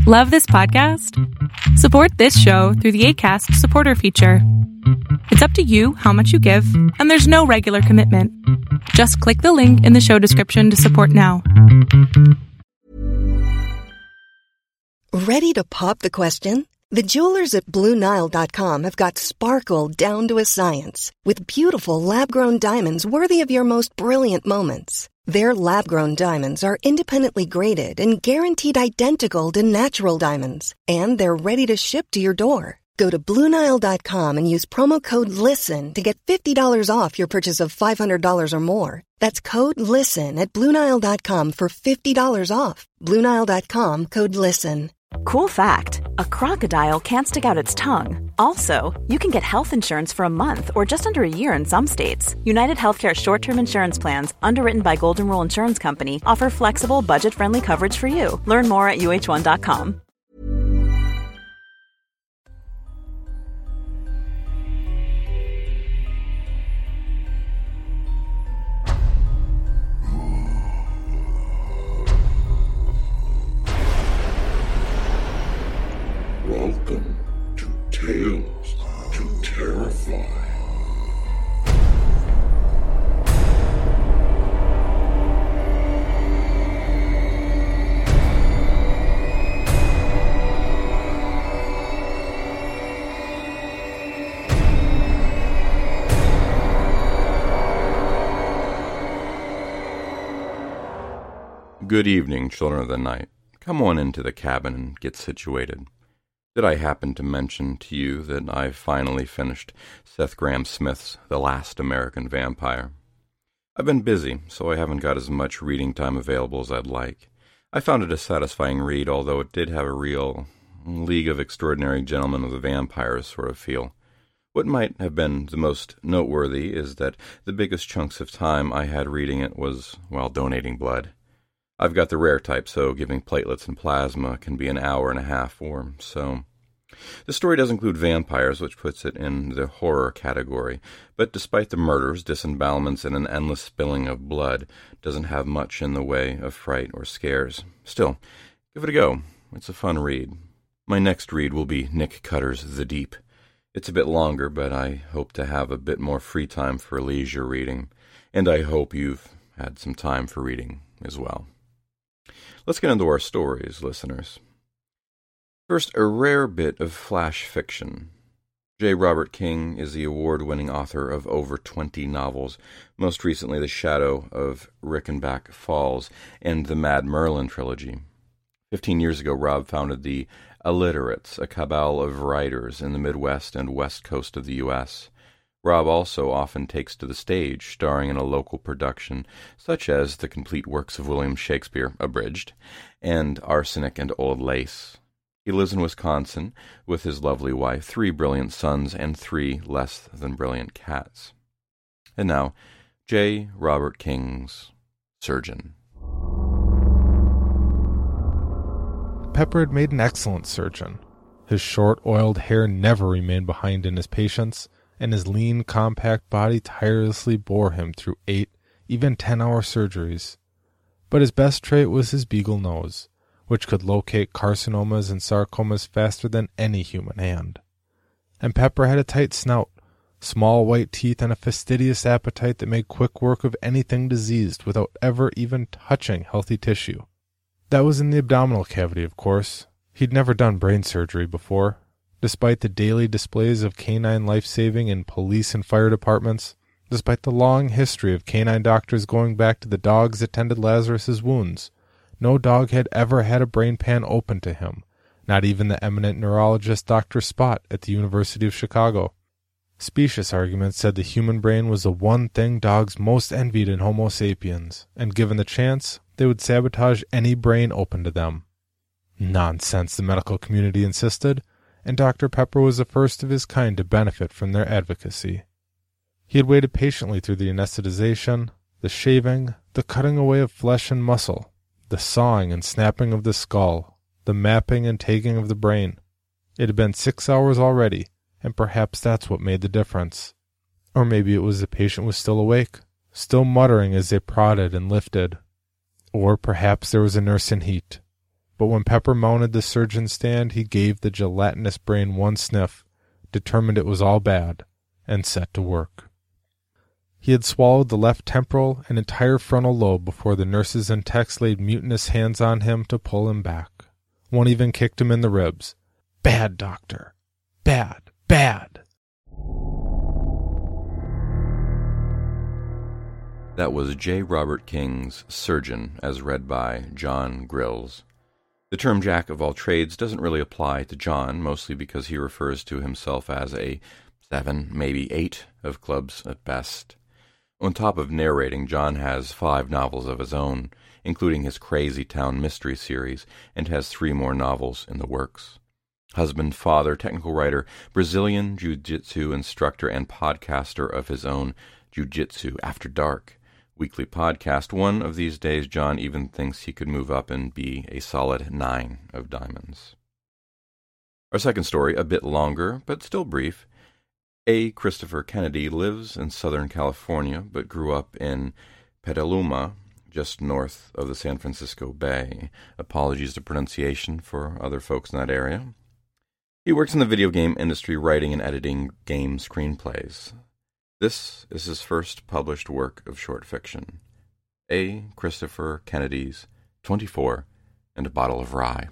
Love this podcast? Support this show through the Acast supporter feature. It's up to you how much you give, and there's no regular commitment. Just click the link in the show description to support now. Ready to pop the question? The jewelers at BlueNile.com have got sparkle down to a science with beautiful lab-grown diamonds worthy of your most brilliant moments. Their lab-grown diamonds are independently graded and guaranteed identical to natural diamonds, and they're ready to ship to your door. Go to BlueNile.com and use promo code LISTEN to get $50 off your purchase of $500 or more. That's code LISTEN at BlueNile.com for $50 off. BlueNile.com, code LISTEN. Cool fact, a crocodile can't stick out its tongue. Also, you can get health insurance for a month or just under a year in some states. United Healthcare short-term insurance plans, underwritten by Golden Rule Insurance Company, offer flexible, budget-friendly coverage for you. Learn more at uh1.com. Welcome to Tales to Terrify. Good evening, children of the night. Come on into the cabin and get situated. Did I happen to mention to you that I've finally finished Seth Grahame-Smith's The Last American Vampire? I've been busy, so I haven't got as much reading time available as I'd like. I found it a satisfying read, although it did have a real League of Extraordinary Gentlemen of the Vampires sort of feel. What might have been the most noteworthy is that the biggest chunks of time I had reading it was while donating blood. I've got the rare type, so giving platelets and plasma can be an hour and a half or so. The story does include vampires, which puts it in the horror category, but despite the murders, disembowelments, and an endless spilling of blood, doesn't have much in the way of fright or scares. Still, give it a go. It's a fun read. My next read will be Nick Cutter's The Deep. It's a bit longer, but I hope to have a bit more free time for leisure reading, and I hope you've had some time for reading as well. Let's get into our stories, listeners. First, a rare bit of flash fiction. J. Robert King is the award-winning author of over 20 novels, most recently The Shadow of Rickenback Falls and the Mad Merlin trilogy. 15 years ago, Rob founded the Illiterates, a cabal of writers in the Midwest and West Coast of the U.S. Rob also often takes to the stage, starring in a local production, such as the complete works of William Shakespeare, abridged, and Arsenic and Old Lace. He lives in Wisconsin with his lovely wife, 3 brilliant sons, and 3 less-than-brilliant cats. And now, J. Robert King's Surgeon. Pepper had made an excellent surgeon. His short, oiled hair never remained behind in his patients, and his lean, compact body tirelessly bore him through 8, even 10-hour surgeries. But his best trait was his beagle nose, which could locate carcinomas and sarcomas faster than any human hand. And Pepper had a tight snout, small white teeth, and a fastidious appetite that made quick work of anything diseased without ever even touching healthy tissue. That was in the abdominal cavity, of course. He'd never done brain surgery before. Despite the daily displays of canine life-saving in police and fire departments, despite the long history of canine doctors going back to the dogs that tended Lazarus's wounds, no dog had ever had a brain pan open to him, not even the eminent neurologist Dr. Spot at the University of Chicago. Specious arguments said the human brain was the one thing dogs most envied in Homo sapiens, and given the chance, they would sabotage any brain open to them. Nonsense, the medical community insisted, and Dr. Pepper was the first of his kind to benefit from their advocacy. He had waited patiently through the anesthetization, the shaving, the cutting away of flesh and muscle, the sawing and snapping of the skull, the mapping and taking of the brain. It had been 6 hours already, and perhaps that's what made the difference. Or maybe it was the patient was still awake, still muttering as they prodded and lifted. Or perhaps there was a nurse in heat. but when Pepper mounted the surgeon's stand, he gave the gelatinous brain one sniff, determined it was all bad, and set to work. He had swallowed the left temporal and entire frontal lobe before the nurses and techs laid mutinous hands on him to pull him back. One even kicked him in the ribs. Bad, doctor. Bad, bad. That was J. Robert King's Surgeon, as read by John Grills. The term Jack of all trades doesn't really apply to John, mostly because he refers to himself as a 7, maybe 8 of clubs at best. On top of narrating, John has 5 novels of his own, including his Crazy Town mystery series, and has 3 more novels in the works. Husband, father, technical writer, Brazilian jiu-jitsu instructor, and podcaster of his own Jiu-Jitsu After Dark weekly podcast. One of these days, John even thinks he could move up and be a solid 9 of diamonds. Our second story, a bit longer, but still brief. A. Christopher Kennedy lives in Southern California, but grew up in Petaluma, just north of the San Francisco Bay. Apologies to pronunciation for other folks in that area. He works in the video game industry, writing and editing game screenplays. This is his first published work of short fiction. A. Christopher Kennedy's 24 and a Bottle of Rye.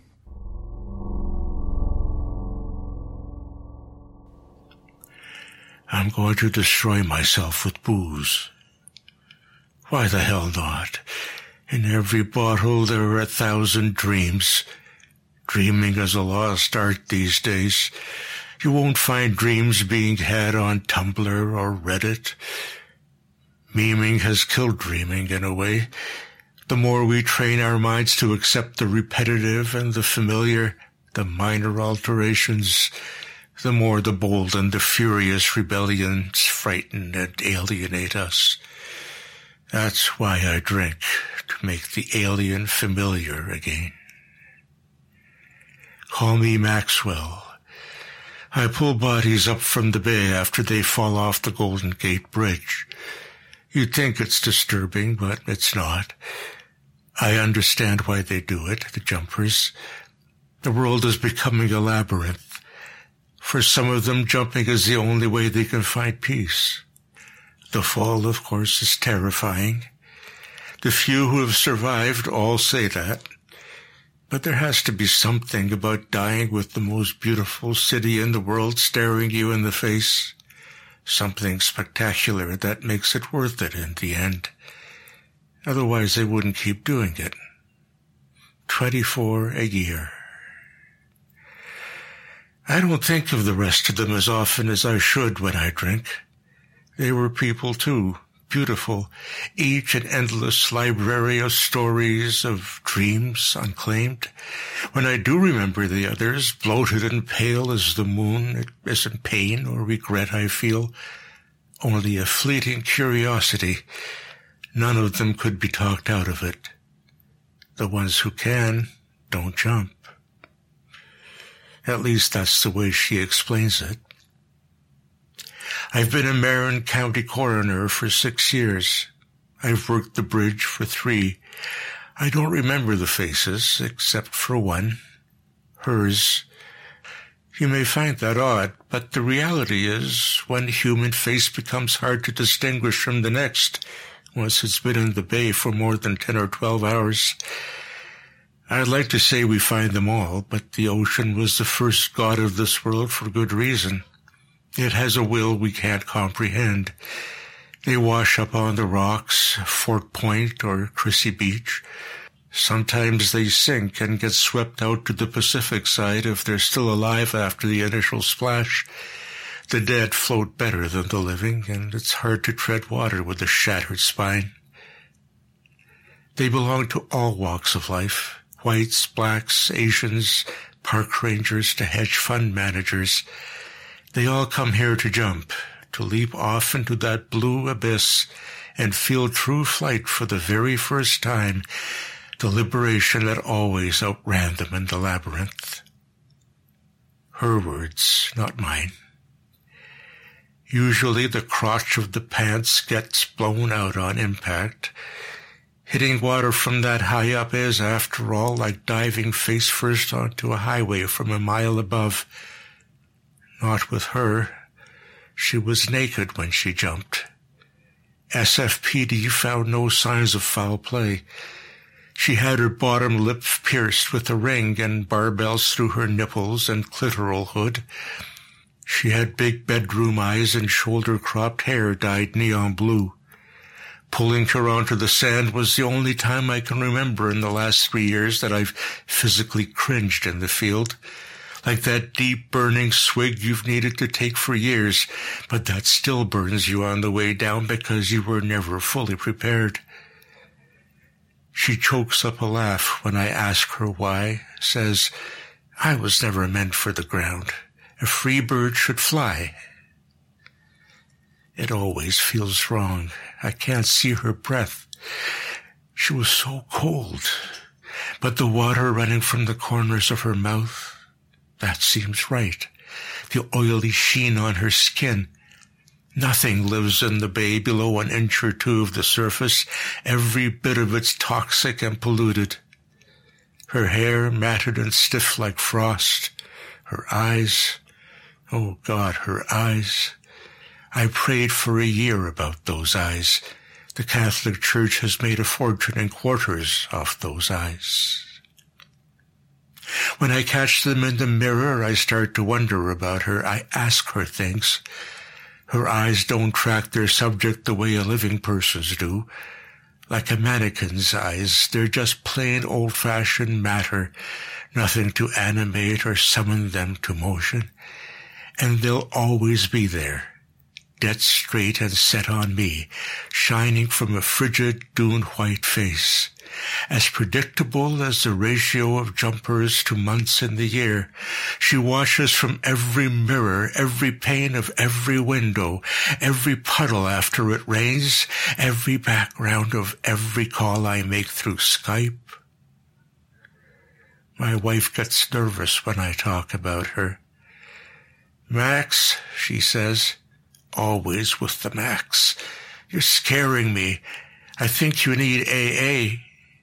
I'm going to destroy myself with booze. Why the hell not? In every bottle there are 1,000 dreams. Dreaming is a lost art these days. You won't find dreams being had on Tumblr or Reddit. Memeing has killed dreaming in a way. The more we train our minds to accept the repetitive and the familiar, the minor alterations, the more the bold and the furious rebellions frighten and alienate us. That's why I drink, to make the alien familiar again. Call me Maxwell. I pull bodies up from the bay after they fall off the Golden Gate Bridge. You'd think it's disturbing, but it's not. I understand why they do it, the jumpers. The world is becoming a labyrinth. For some of them, jumping is the only way they can find peace. The fall, of course, is terrifying. The few who have survived all say that. But there has to be something about dying with the most beautiful city in the world staring you in the face. Something spectacular that makes it worth it in the end. Otherwise, they wouldn't keep doing it. 24 a year. I don't think of the rest of them as often as I should when I drink. They were people too. Beautiful, each an endless library of stories, of dreams unclaimed. When I do remember the others, bloated and pale as the moon, it isn't pain or regret I feel, only a fleeting curiosity. None of them could be talked out of it. The ones who can don't jump. At least that's the way she explains it. I've been a Marin County coroner for 6 years. I've worked the bridge for 3. I don't remember the faces, except for one. Hers. You may find that odd, but the reality is one human face becomes hard to distinguish from the next once it's been in the bay for more than 10 or 12 hours. I'd like to say we find them all, but the ocean was the first god of this world for good reason. It has a will we can't comprehend. They wash up on the rocks, Fort Point or Crissy Beach. Sometimes they sink and get swept out to the Pacific side if they're still alive after the initial splash. The dead float better than the living, and it's hard to tread water with a shattered spine. They belong to all walks of life, whites, blacks, Asians, park rangers to hedge fund managers. They all come here to jump, to leap off into that blue abyss and feel true flight for the very first time, the liberation that always outran them in the labyrinth. Her words, not mine. Usually the crotch of the pants gets blown out on impact. Hitting water from that high up is, after all, like diving face first onto a highway from a mile above. Not with her. She was naked when she jumped. SFPD found no signs of foul play. She had her bottom lip pierced with a ring and barbells through her nipples and clitoral hood. She had big bedroom eyes and shoulder-cropped hair dyed neon blue. Pulling her onto the sand was the only time I can remember in the last 3 years that I've physically cringed in the field. Like that deep burning swig you've needed to take for years, but that still burns you on the way down because you were never fully prepared. She chokes up a laugh when I ask her why, says, "I was never meant for the ground. A free bird should fly." It always feels wrong. I can't see her breath. She was so cold. But the water running from the corners of her mouth, that seems right. The oily sheen on her skin. Nothing lives in the bay below an inch or two of the surface. Every bit of it's toxic and polluted. Her hair matted and stiff like frost. Her eyes, oh God, her eyes. I prayed for a year about those eyes. The Catholic Church has made a fortune in quarters off those eyes. When I catch them in the mirror, I start to wonder about her. I ask her things. Her eyes don't track their subject the way a living person's do. Like a mannequin's eyes, they're just plain old-fashioned matter, nothing to animate or summon them to motion. And they'll always be there, dead straight and set on me, shining from a frigid, dune-white face. As predictable as the ratio of jumpers to months in the year. She watches from every mirror, every pane of every window, every puddle after it rains, every background of every call I make through Skype. My wife gets nervous when I talk about her. "Max," she says, always with the Max, "you're scaring me. I think you need AA."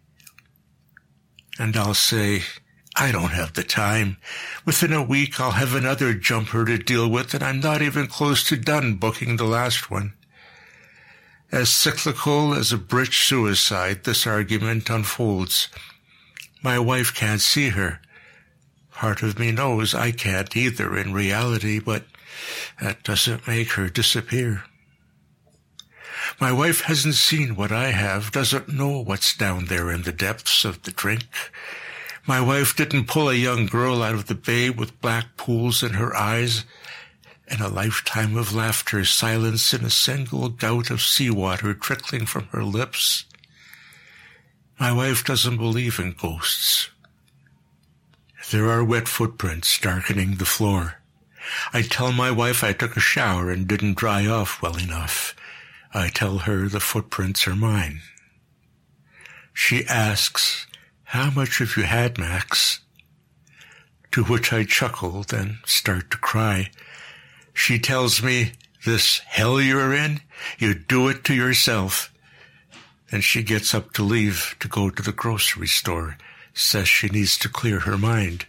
And I'll say, "I don't have the time. Within a week I'll have another jumper to deal with, and I'm not even close to done booking the last one." As cyclical as a bridge suicide, this argument unfolds. My wife can't see her. Part of me knows I can't either in reality, but that doesn't make her disappear. My wife hasn't seen what I have, doesn't know what's down there in the depths of the drink. My wife didn't pull a young girl out of the bay with black pools in her eyes and a lifetime of laughter silenced in a single gout of seawater trickling from her lips. My wife doesn't believe in ghosts. There are wet footprints darkening the floor. I tell my wife I took a shower and didn't dry off well enough. I tell her the footprints are mine. She asks, "How much have you had, Max?" To which I chuckled and start to cry. She tells me, "This hell you're in, you do it to yourself." Then she gets up to leave to go to the grocery store, says she needs to clear her mind.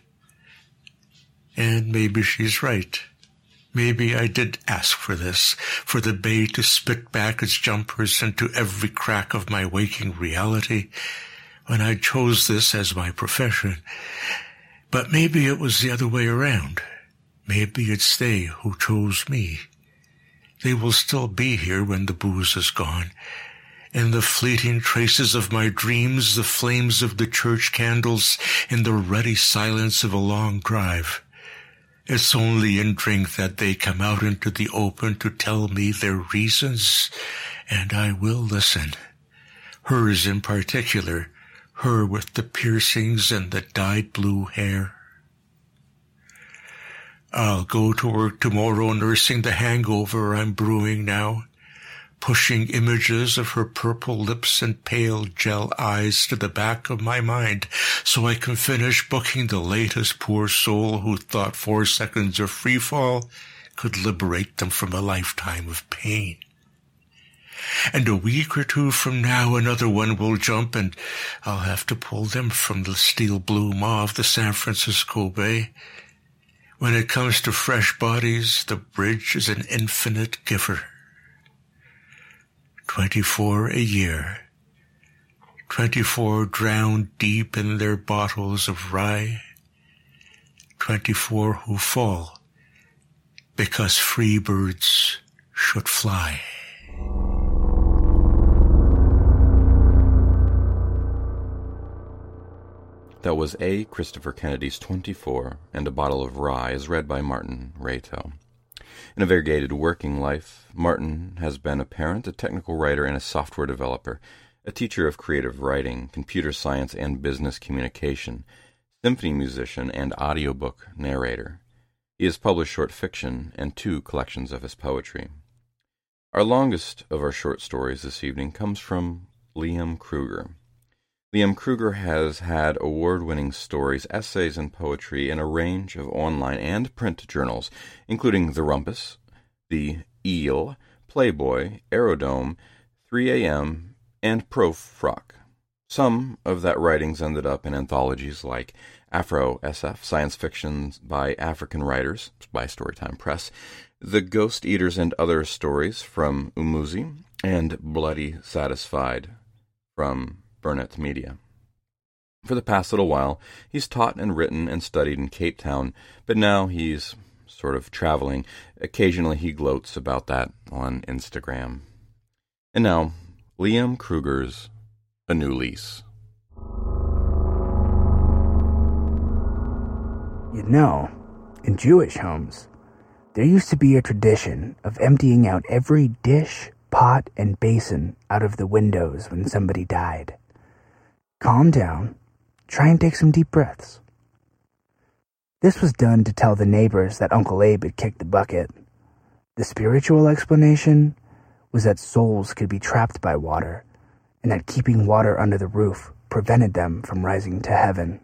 And maybe she's right. Maybe I did ask for this, for the bay to spit back its jumpers into every crack of my waking reality, when I chose this as my profession. But maybe it was the other way around. Maybe it's they who chose me. They will still be here when the booze is gone. In the fleeting traces of my dreams, the flames of the church candles, in the ruddy silence of a long drive. It's only in drink that they come out into the open to tell me their reasons, and I will listen. Hers in particular, her with the piercings and the dyed blue hair. I'll go to work tomorrow nursing the hangover I'm brewing now, pushing images of her purple lips and pale gel eyes to the back of my mind so I can finish booking the latest poor soul who thought 4 seconds of freefall could liberate them from a lifetime of pain. And a week or two from now, another one will jump, and I'll have to pull them from the steel blue maw of the San Francisco Bay. When it comes to fresh bodies, the bridge is an infinite giver. 24 a year. 24 drowned deep in their bottles of rye. 24 who fall because free birds should fly. That was A. Christopher Kennedy's 24 and a Bottle of Rye, as read by Martin Rayto. In a variegated working life, Martin has been a parent, a technical writer, and a software developer, a teacher of creative writing, computer science, and business communication, symphony musician, and audiobook narrator. He has published short fiction and 2 collections of his poetry. Our longest of our short stories this evening comes from Liam Kruger. Liam Kruger has had award-winning stories, essays, and poetry in a range of online and print journals, including The Rumpus, The Eel, Playboy, Aerodome, 3 AM, and Pro-Frock. Some of that writings ended up in anthologies like Afro SF, Science Fiction by African Writers, by Storytime Press, The Ghost Eaters and Other Stories from Umuzi, and Bloody Satisfied from Burnett Media. For the past little while, he's taught and written and studied in Cape Town, but now he's sort of traveling. Occasionally he gloats about that on Instagram. And now, Liam Kruger's A New Lease. You know, in Jewish homes, there used to be a tradition of emptying out every dish, pot, and basin out of the windows when somebody died. Calm down. Try and take some deep breaths. This was done to tell the neighbors that Uncle Abe had kicked the bucket. The spiritual explanation was that souls could be trapped by water, and that keeping water under the roof prevented them from rising to heaven.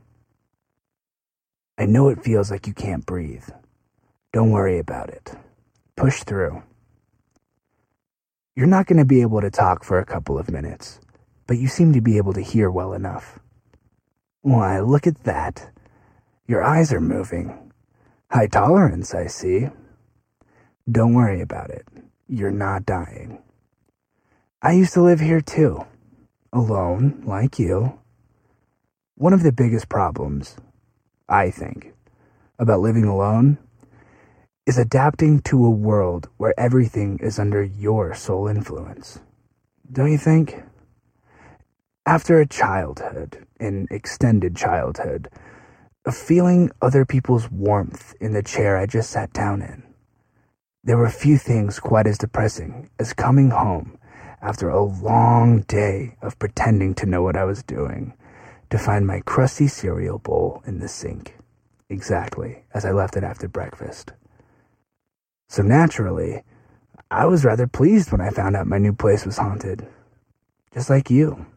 I know it feels like you can't breathe. Don't worry about it. Push through. You're not going to be able to talk for a couple of minutes, but you seem to be able to hear well enough. Why, look at that. Your eyes are moving. High tolerance, I see. Don't worry about it. You're not dying. I used to live here too. Alone, like you. One of the biggest problems, I think, about living alone is adapting to a world where everything is under your sole influence. Don't you think? After a childhood, an extended childhood, of feeling other people's warmth in the chair I just sat down in, there were few things quite as depressing as coming home after a long day of pretending to know what I was doing, to find my crusty cereal bowl in the sink, exactly as I left it after breakfast. So naturally, I was rather pleased when I found out my new place was haunted, just like you.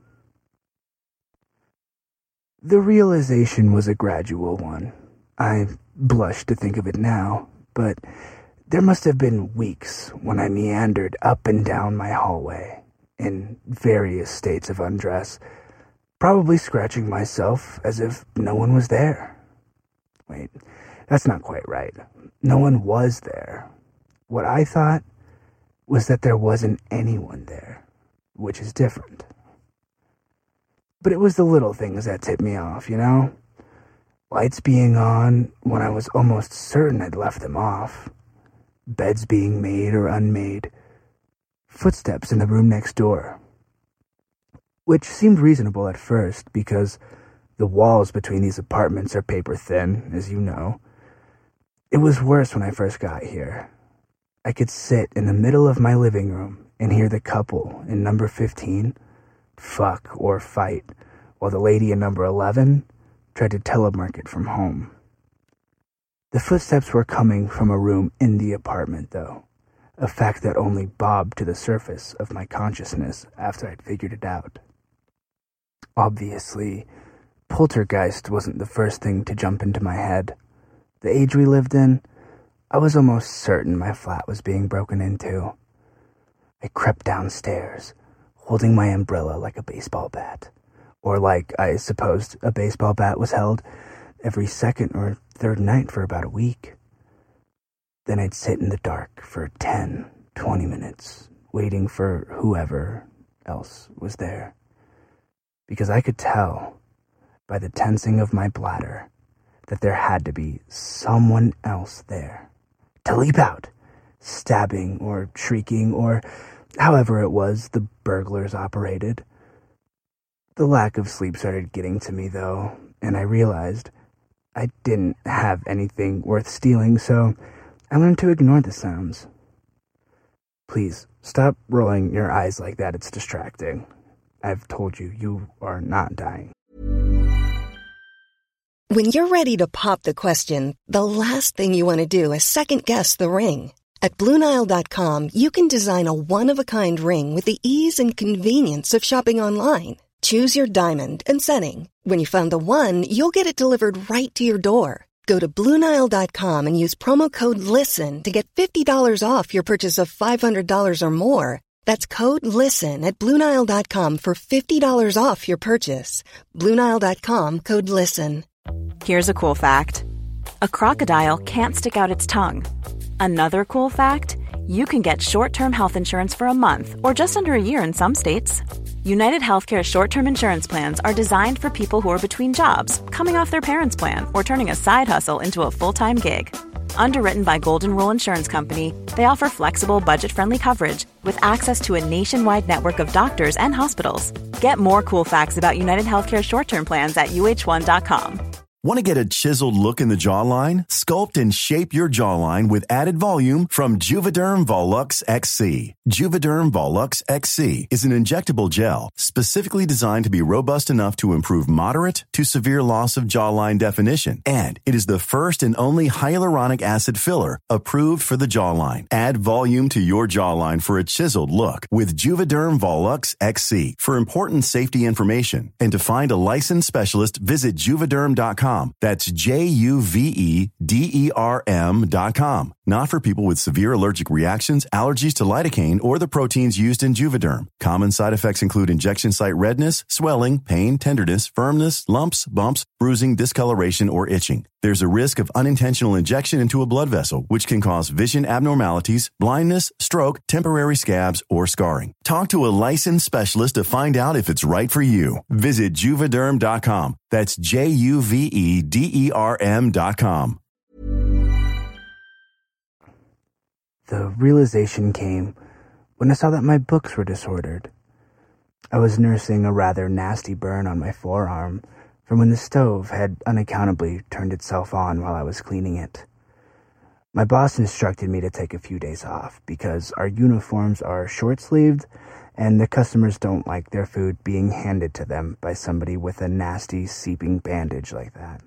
The realization was a gradual one. I blush to think of it now, but there must have been weeks when I meandered up and down my hallway in various states of undress, probably scratching myself as if no one was there. Wait, that's not quite right. No one was there. What I thought was that there wasn't anyone there, which is different. But it was the little things that tipped me off, you know? Lights being on when I was almost certain I'd left them off. Beds being made or unmade. Footsteps in the room next door. Which seemed reasonable at first because the walls between these apartments are paper thin, as you know. It was worse when I first got here. I could sit in the middle of my living room and hear the couple in number 15 fuck or fight, while the lady in number 11 tried to telemarket from home. The footsteps were coming from a room in the apartment, though, a fact that only bobbed to the surface of my consciousness after I'd figured it out. Obviously, poltergeist wasn't the first thing to jump into my head. The age we lived in, I was almost certain my flat was being broken into. I crept downstairs, holding my umbrella like a baseball bat, or like I supposed a baseball bat was held every second or third night for about a week. Then I'd sit in the dark for 10, 20 minutes, waiting for whoever else was there. Because I could tell by the tensing of my bladder that there had to be someone else there to leap out, stabbing or shrieking or however it was the burglars operated. The lack of sleep started getting to me, though, and I realized I didn't have anything worth stealing, so I learned to ignore the sounds. Please, stop rolling your eyes like that. It's distracting. I've told you, you are not dying. When you're ready to pop the question, the last thing you want to do is second-guess the ring. At BlueNile.com, you can design a one-of-a-kind ring with the ease and convenience of shopping online. Choose your diamond and setting. When you find the one, you'll get it delivered right to your door. Go to BlueNile.com and use promo code LISTEN to get $50 off your purchase of $500 or more. That's code LISTEN at BlueNile.com for $50 off your purchase. BlueNile.com, code LISTEN. Here's a cool fact. A crocodile can't stick out its tongue. Another cool fact, you can get short-term health insurance for a month or just under a year in some states. United Healthcare short-term insurance plans are designed for people who are between jobs, coming off their parents' plan, or turning a side hustle into a full-time gig. Underwritten by Golden Rule Insurance Company, they offer flexible, budget-friendly coverage with access to a nationwide network of doctors and hospitals. Get more cool facts about United Healthcare short-term plans at uh1.com. Want to get a chiseled look in the jawline? Sculpt and shape your jawline with added volume from Juvederm Volux XC. Juvederm Volux XC is an injectable gel specifically designed to be robust enough to improve moderate to severe loss of jawline definition. And it is the first and only hyaluronic acid filler approved for the jawline. Add volume to your jawline for a chiseled look with Juvederm Volux XC. For important safety information and to find a licensed specialist, visit Juvederm.com. That's Juvederm.com. Not for people with severe allergic reactions, allergies to lidocaine, or the proteins used in Juvederm. Common side effects include injection site redness, swelling, pain, tenderness, firmness, lumps, bumps, bruising, discoloration, or itching. There's a risk of unintentional injection into a blood vessel, which can cause vision abnormalities, blindness, stroke, temporary scabs, or scarring. Talk to a licensed specialist to find out if it's right for you. Visit Juvederm.com. That's Juvederm.com. The realization came when I saw that my books were disordered. I was nursing a rather nasty burn on my forearm from when the stove had unaccountably turned itself on while I was cleaning it. My boss instructed me to take a few days off because our uniforms are short-sleeved and the customers don't like their food being handed to them by somebody with a nasty seeping bandage like that.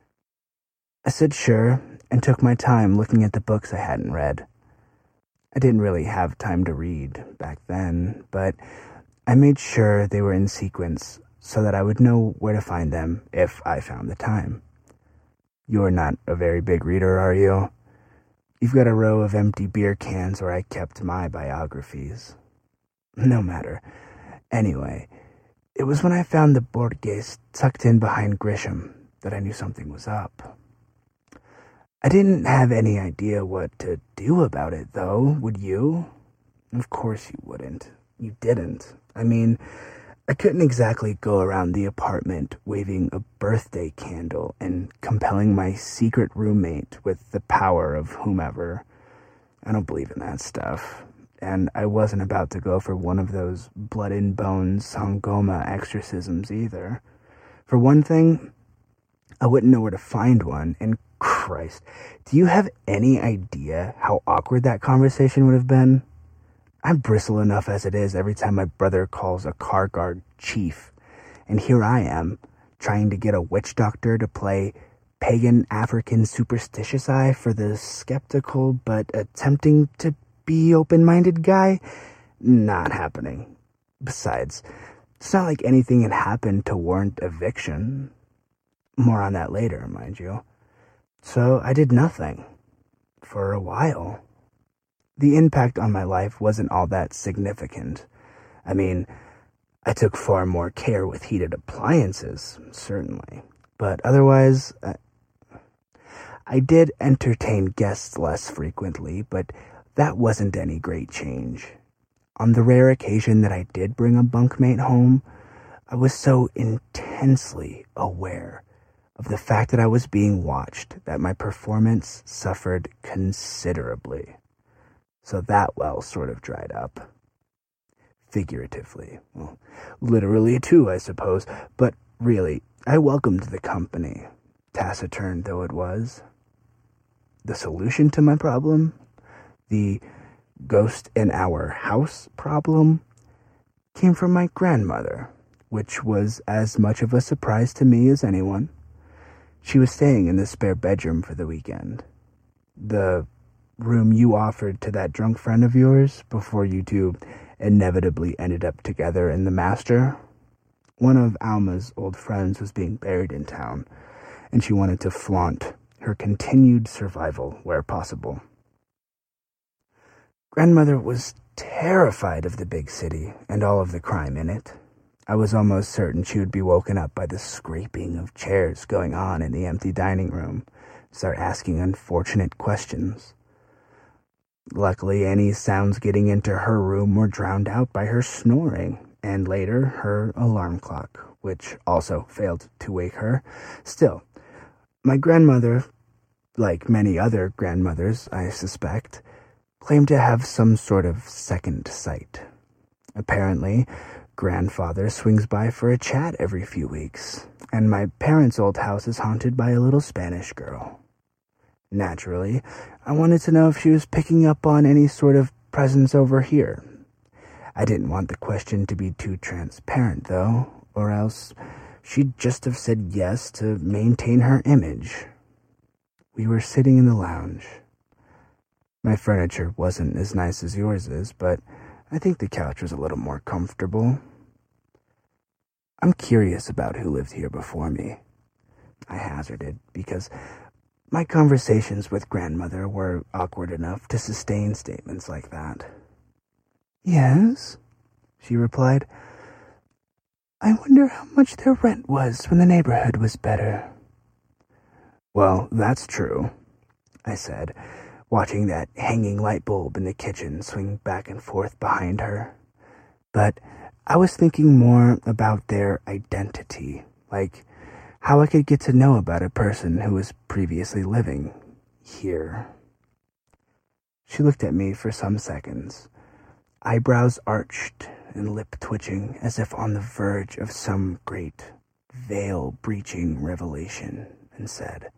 I said sure and took my time looking at the books I hadn't read. I didn't really have time to read back then, but I made sure they were in sequence so that I would know where to find them if I found the time. You're not a very big reader, are you? You've got a row of empty beer cans where I kept my biographies. No matter. Anyway, it was when I found the Borges tucked in behind Grisham that I knew something was up. I didn't have any idea what to do about it, though, would you? Of course you wouldn't. You didn't. I mean, I couldn't exactly go around the apartment waving a birthday candle and compelling my secret roommate with the power of whomever. I don't believe in that stuff. And I wasn't about to go for one of those blood and bones Sangoma exorcisms either. For one thing, I wouldn't know where to find one, and Christ, do you have any idea how awkward that conversation would have been? I bristle enough as it is every time my brother calls a car guard chief. And here I am, trying to get a witch doctor to play pagan African superstitious eye for the skeptical but attempting to be open-minded guy. Not happening. Besides, it's not like anything had happened to warrant eviction. More on that later, mind you. So I did nothing. For a while. The impact on my life wasn't all that significant. I mean, I took far more care with heated appliances, certainly. But otherwise, I did entertain guests less frequently, but that wasn't any great change. On the rare occasion that I did bring a bunkmate home, I was so intensely aware of the fact that I was being watched that my performance suffered considerably. So that well sort of dried up. Figuratively. Well, literally too, I suppose. But really, I welcomed the company, taciturn though it was. The solution to my problem, the ghost in our house problem, came from my grandmother, which was as much of a surprise to me as anyone. She was staying in the spare bedroom for the weekend. The room you offered to that drunk friend of yours before you two inevitably ended up together in the master. One of Alma's old friends was being buried in town, and she wanted to flaunt her continued survival where possible. Grandmother was terrified of the big city and all of the crime in it. I was almost certain she would be woken up by the scraping of chairs going on in the empty dining room, start asking unfortunate questions. Luckily, any sounds getting into her room were drowned out by her snoring, and later her alarm clock, which also failed to wake her. Still, my grandmother, like many other grandmothers, I suspect, claimed to have some sort of second sight. Apparently, grandfather swings by for a chat every few weeks, and my parents' old house is haunted by a little Spanish girl. Naturally, I wanted to know if she was picking up on any sort of presence over here. I didn't want the question to be too transparent, though, or else she'd just have said yes to maintain her image. We were sitting in the lounge. My furniture wasn't as nice as yours is, but I think the couch was a little more comfortable. I'm curious about who lived here before me, I hazarded, because my conversations with grandmother were awkward enough to sustain statements like that. Yes, she replied. I wonder how much their rent was when the neighborhood was better. Well, that's true, I said, watching that hanging light bulb in the kitchen swing back and forth behind her. But I was thinking more about their identity, like how I could get to know about a person who was previously living here. She looked at me for some seconds, eyebrows arched and lip twitching as if on the verge of some great veil-breaching revelation, and said,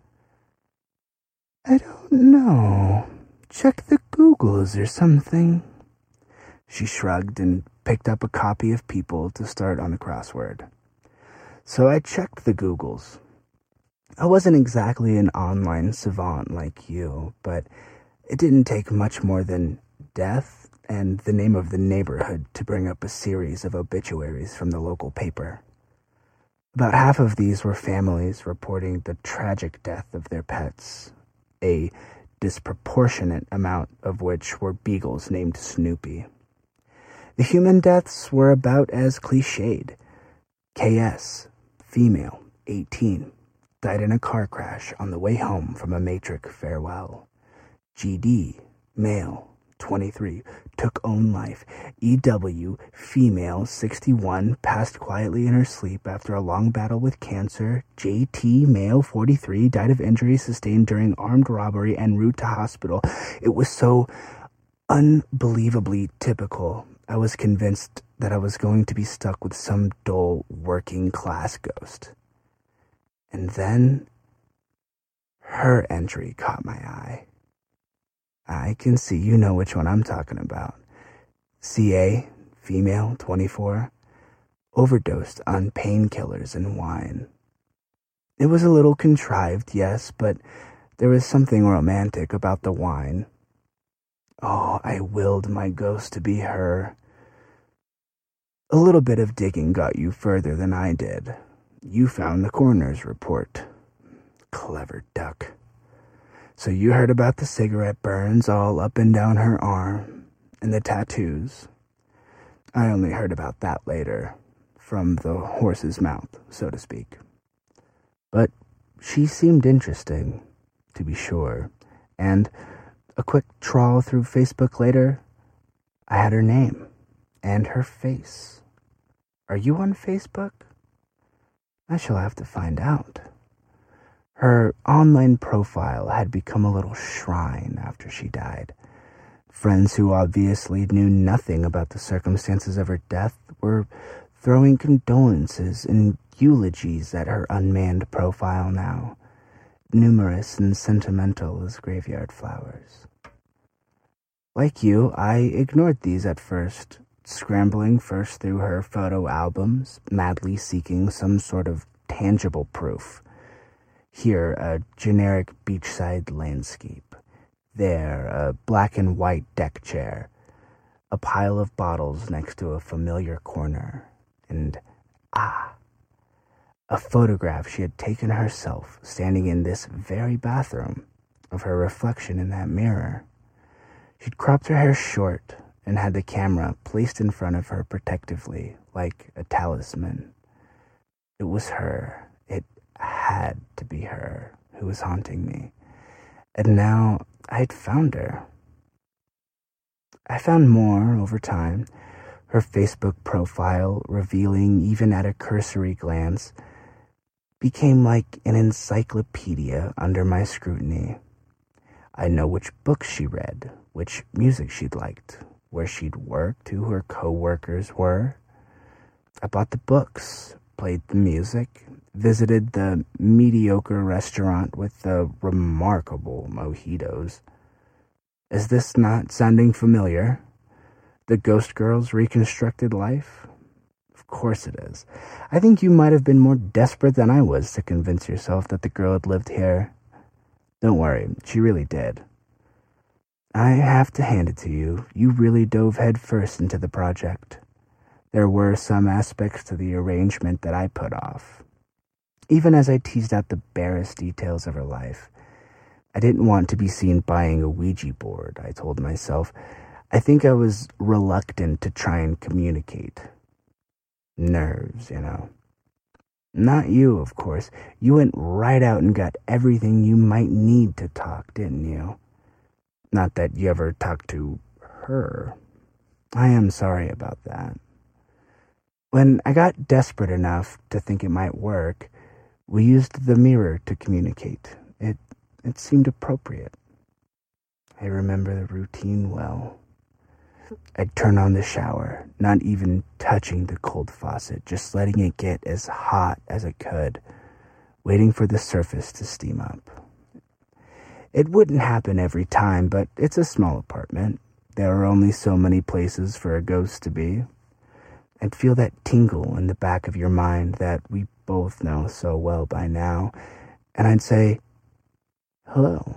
I don't know. Check the Googles or something. She shrugged and picked up a copy of People to start on the crossword. So I checked the Googles. I wasn't exactly an online savant like you, but it didn't take much more than death and the name of the neighborhood to bring up a series of obituaries from the local paper. About half of these were families reporting the tragic death of their pets, a disproportionate amount of which were beagles named Snoopy. The human deaths were about as cliched. KS, female, 18, died in a car crash on the way home from a matric farewell. GD, male, 23, took own life. EW, female, 61, passed quietly in her sleep after a long battle with cancer. JT, male, 43, died of injuries sustained during armed robbery en route to hospital. It was so unbelievably typical. I was convinced that I was going to be stuck with some dull working-class ghost. And then her entry caught my eye. I can see you know which one I'm talking about. CA, female, 24, overdosed on painkillers and wine. It was a little contrived, yes, but there was something romantic about the wine. Oh, I willed my ghost to be her. A little bit of digging got you further than I did. You found the coroner's report. Clever duck. So you heard about the cigarette burns all up and down her arm, and the tattoos. I only heard about that later, from the horse's mouth, so to speak. But she seemed interesting, to be sure, and a quick trawl through Facebook later, I had her name and her face. Are you on Facebook? I shall have to find out. Her online profile had become a little shrine after she died. Friends who obviously knew nothing about the circumstances of her death were throwing condolences and eulogies at her unmanned profile now, numerous and sentimental as graveyard flowers. Like you, I ignored these at first, scrambling first through her photo albums, madly seeking some sort of tangible proof. Here, a generic beachside landscape. There, a black and white deck chair. A pile of bottles next to a familiar corner. And, a photograph she had taken herself standing in this very bathroom of her reflection in that mirror. She'd cropped her hair short and had the camera placed in front of her protectively, like a talisman. It was her. It had to be her who was haunting me. And now I'd found her. I found more over time, her Facebook profile, revealing even at a cursory glance, became like an encyclopedia under my scrutiny. I know which books she read, which music she'd liked, where she'd worked, who her co-workers were. I bought the books, played the music, visited the mediocre restaurant with the remarkable mojitos. Is this not sounding familiar? The Ghost Girl's reconstructed life? Of course it is. I think you might have been more desperate than I was to convince yourself that the girl had lived here. Don't worry, she really did. I have to hand it to you. You really dove headfirst into the project. There were some aspects to the arrangement that I put off. Even as I teased out the barest details of her life, I didn't want to be seen buying a Ouija board, I told myself. I think I was reluctant to try and communicate. Nerves, you know. Not you, of course. You went right out and got everything you might need to talk, didn't you? Not that you ever talked to her. I am sorry about that. When I got desperate enough to think it might work, we used the mirror to communicate. It seemed appropriate. I remember the routine well. I'd turn on the shower, not even touching the cold faucet, just letting it get as hot as it could, waiting for the surface to steam up. It wouldn't happen every time, but it's a small apartment. There are only so many places for a ghost to be. I'd feel that tingle in the back of your mind that we both know so well by now, and I'd say, hello.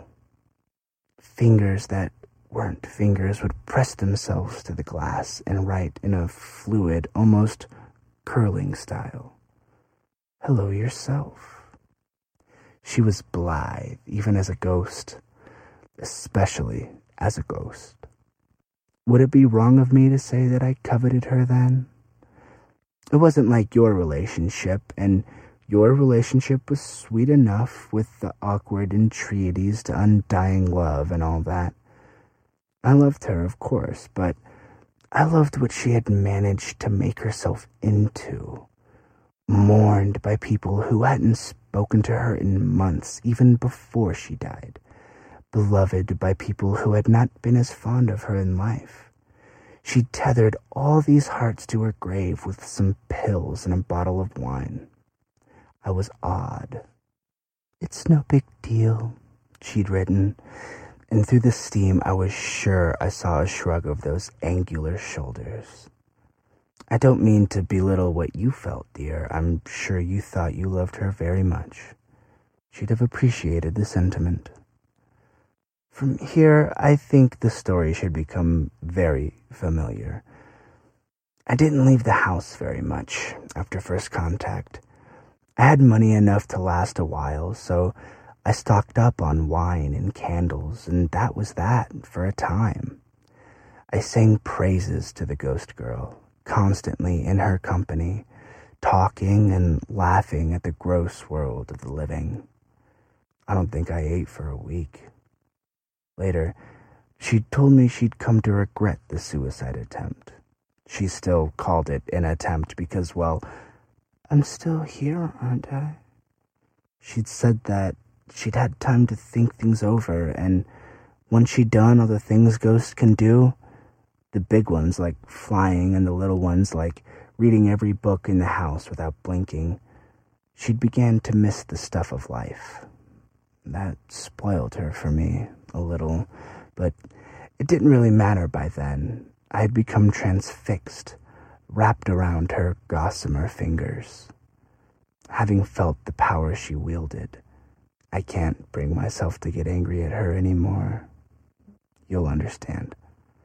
Fingers that weren't fingers would press themselves to the glass and write in a fluid, almost curling style. Hello yourself. She was blithe, even as a ghost, especially as a ghost. Would it be wrong of me to say that I coveted her then? It wasn't like your relationship, and your relationship was sweet enough with the awkward entreaties to undying love and all that. I loved her, of course, but I loved what she had managed to make herself into. Mourned by people who hadn't spoken to her in months, even before she died. Beloved by people who had not been as fond of her in life. She tethered all these hearts to her grave with some pills and a bottle of wine. I was awed. It's no big deal, she'd written, and through the steam I was sure I saw a shrug of those angular shoulders. I don't mean to belittle what you felt, dear. I'm sure you thought you loved her very much. She'd have appreciated the sentiment. From here, I think the story should become very familiar. I didn't leave the house very much after first contact. I had money enough to last a while, so I stocked up on wine and candles, and that was that for a time. I sang praises to the ghost girl, constantly in her company, talking and laughing at the gross world of the living. I don't think I ate for a week. Later, she told me she'd come to regret the suicide attempt. She still called it an attempt because, well, I'm still here, aren't I? She'd said that she'd had time to think things over, and once she'd done all the things ghosts can do, the big ones like flying and the little ones like reading every book in the house without blinking, she'd began to miss the stuff of life. That spoiled her for me a little, but it didn't really matter by then. I had become transfixed, wrapped around her gossamer fingers. Having felt the power she wielded, I can't bring myself to get angry at her anymore. You'll understand.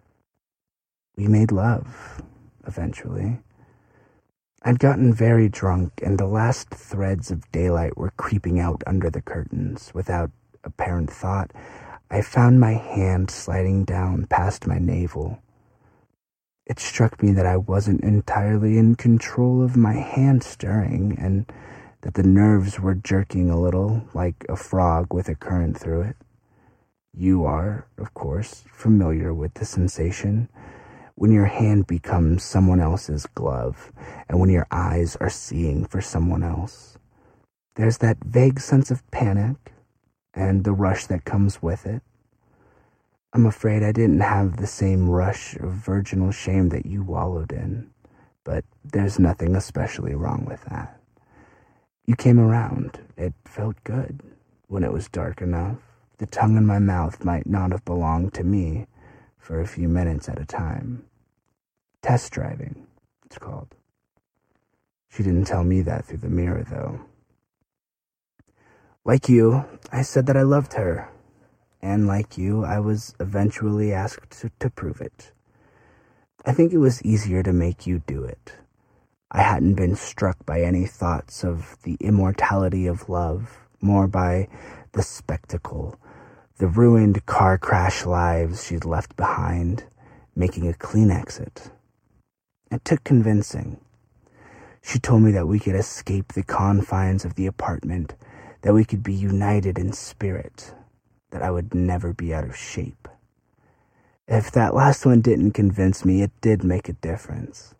We made love, eventually. I'd gotten very drunk, and the last threads of daylight were creeping out under the curtains. Without apparent thought, I found my hand sliding down past my navel. It struck me that I wasn't entirely in control of my hand stirring, and that the nerves were jerking a little, like a frog with a current through it. You are, of course, familiar with the sensation when your hand becomes someone else's glove, and when your eyes are seeing for someone else. There's that vague sense of panic, and the rush that comes with it. I'm afraid I didn't have the same rush of virginal shame that you wallowed in, but there's nothing especially wrong with that. You came around. It felt good. When it was dark enough, the tongue in my mouth might not have belonged to me for a few minutes at a time. Test driving, it's called. She didn't tell me that through the mirror, though. Like you, I said that I loved her. And like you, I was eventually asked to prove it. I think it was easier to make you do it. I hadn't been struck by any thoughts of the immortality of love, more by the spectacle, the ruined car crash lives she'd left behind, making a clean exit. It took convincing. She told me that we could escape the confines of the apartment, that we could be united in spirit, that I would never be out of shape. If that last one didn't convince me, it did make a difference.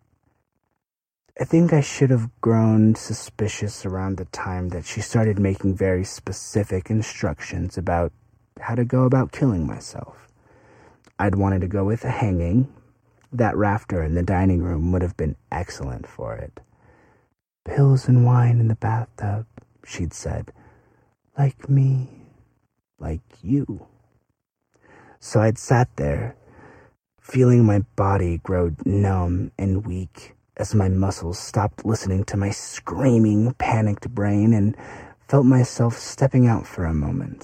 I think I should have grown suspicious around the time that she started making very specific instructions about how to go about killing myself. I'd wanted to go with a hanging. That rafter in the dining room would have been excellent for it. Pills and wine in the bathtub, she'd said. Like me. Like you. So I'd sat there, feeling my body grow numb and weak as my muscles stopped listening to my screaming, panicked brain and felt myself stepping out for a moment.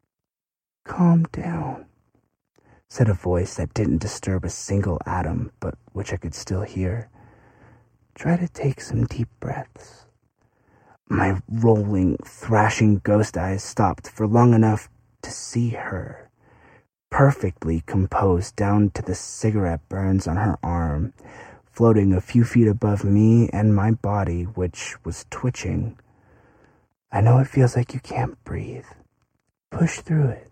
Calm down, said a voice that didn't disturb a single atom, but which I could still hear. Try to take some deep breaths. My rolling, thrashing ghost eyes stopped for long enough to see her, perfectly composed down to the cigarette burns on her arm, floating a few feet above me and my body, which was twitching. I know it feels like you can't breathe. Push through it.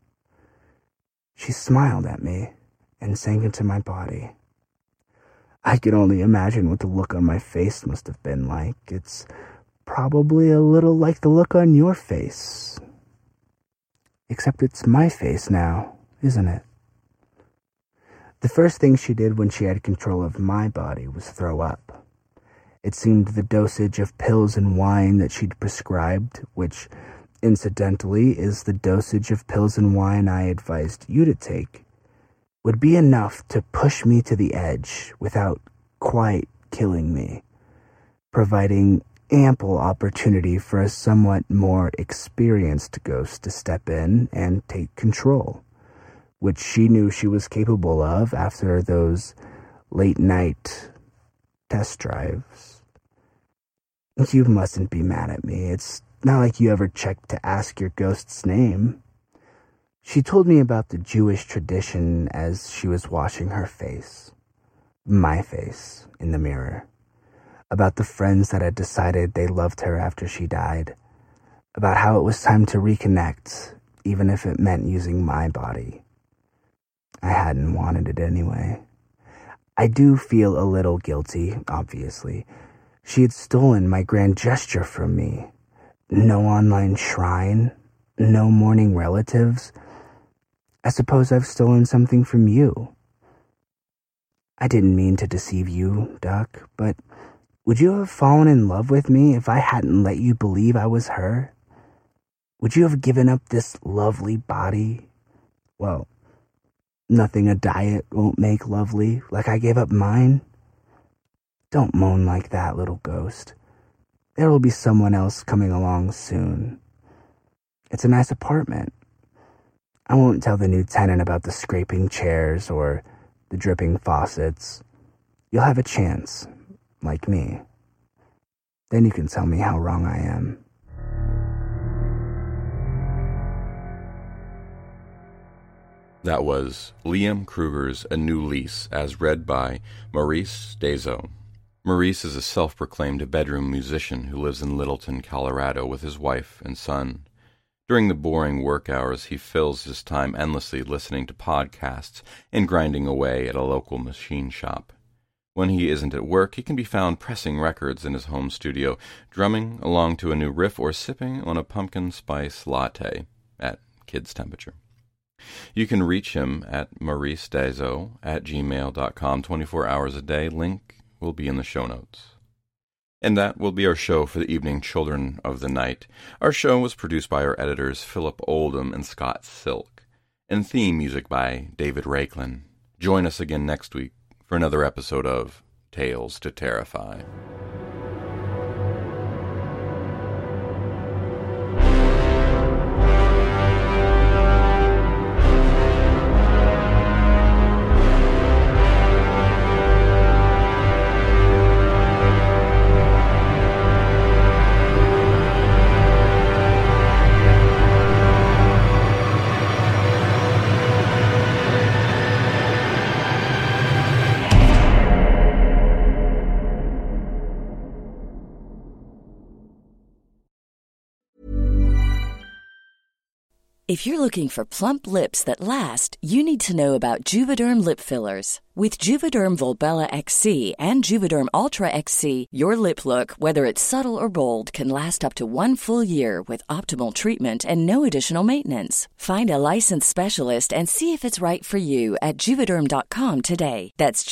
She smiled at me and sank into my body. I could only imagine what the look on my face must have been like. It's probably a little like the look on your face. Except it's my face now, isn't it? The first thing she did when she had control of my body was throw up. It seemed the dosage of pills and wine that she'd prescribed, which, incidentally, is the dosage of pills and wine I advised you to take, would be enough to push me to the edge without quite killing me, providing ample opportunity for a somewhat more experienced ghost to step in and take control, which she knew she was capable of after those late-night test drives. You mustn't be mad at me. It's Not like you ever checked to ask your ghost's name. She told me about the Jewish tradition as she was washing her face. My face in the mirror. About the friends that had decided they loved her after she died. About how it was time to reconnect, even if it meant using my body. I hadn't wanted it anyway. I do feel a little guilty, obviously. She had stolen my grand gesture from me. No online shrine, no mourning relatives. I suppose I've stolen something from you. I didn't mean to deceive you, Duck, but would you have fallen in love with me if I hadn't let you believe I was her? Would you have given up this lovely body? Well, nothing a diet won't make lovely, like I gave up mine. Don't moan like that, little ghost. There will be someone else coming along soon. It's a nice apartment. I won't tell the new tenant about the scraping chairs or the dripping faucets. You'll have a chance, like me. Then you can tell me how wrong I am. That was Liam Kruger's A New Lease, as read by Maurice Dezo. Maurice is a self-proclaimed bedroom musician who lives in Littleton, Colorado, with his wife and son. During the boring work hours, he fills his time endlessly listening to podcasts and grinding away at a local machine shop. When he isn't at work, he can be found pressing records in his home studio, drumming along to a new riff, or sipping on a pumpkin spice latte at kids' temperature. You can reach him at mauricedezo@gmail.com 24 hours a day. Link will be in the show notes. And that will be our show for the evening, Children of the Night. Our show was produced by our editors Philip Oldham and Scott Silk, and theme music by David Rakelin. Join us again next week for another episode of Tales to Terrify. If you're looking for plump lips that last, you need to know about Juvederm lip fillers. With Juvederm Volbella XC and Juvederm Ultra XC, your lip look, whether it's subtle or bold, can last up to 1 full year with optimal treatment and no additional maintenance. Find a licensed specialist and see if it's right for you at Juvederm.com today. That's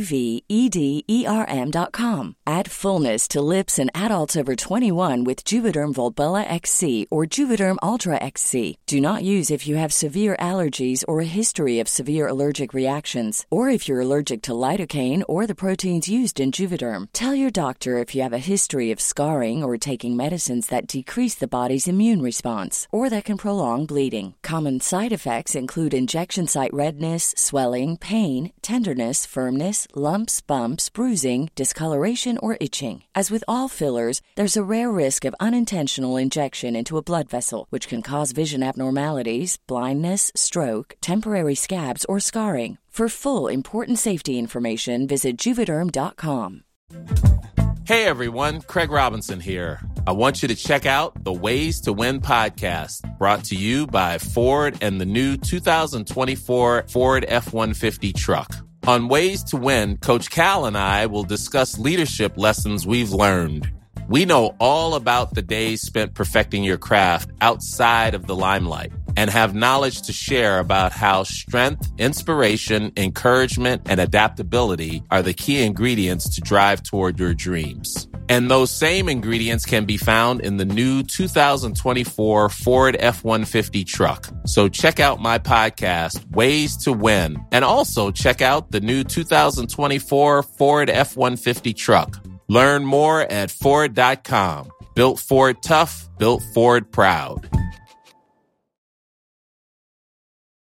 JUVEDERM.com. Add fullness to lips in adults over 21 with Juvederm Volbella XC or Juvederm Ultra XC. Do not use if you have severe allergies or a history of severe allergic reactions, or if you're allergic to lidocaine or the proteins used in Juvederm. Tell your doctor if you have a history of scarring or taking medicines that decrease the body's immune response or that can prolong bleeding. Common side effects include injection site redness, swelling, pain, tenderness, firmness, lumps, bumps, bruising, discoloration, or itching. As with all fillers, there's a rare risk of unintentional injection into a blood vessel, which can cause vision abnormalities, blindness, stroke, temporary scabs, or scarring. For full important safety information, visit Juvederm.com. Hey everyone, Craig Robinson here. I want you to check out the Ways to Win podcast, brought to you by Ford and the new 2024 Ford F-150 truck. On Ways to Win, Coach Cal and I will discuss leadership lessons we've learned. We know all about the days spent perfecting your craft outside of the limelight and have knowledge to share about how strength, inspiration, encouragement, and adaptability are the key ingredients to drive toward your dreams. And those same ingredients can be found in the new 2024 Ford F-150 truck. So check out my podcast, Ways to Win, and also check out the new 2024 Ford F-150 truck. Learn more at Ford.com. Built Ford tough, built Ford proud.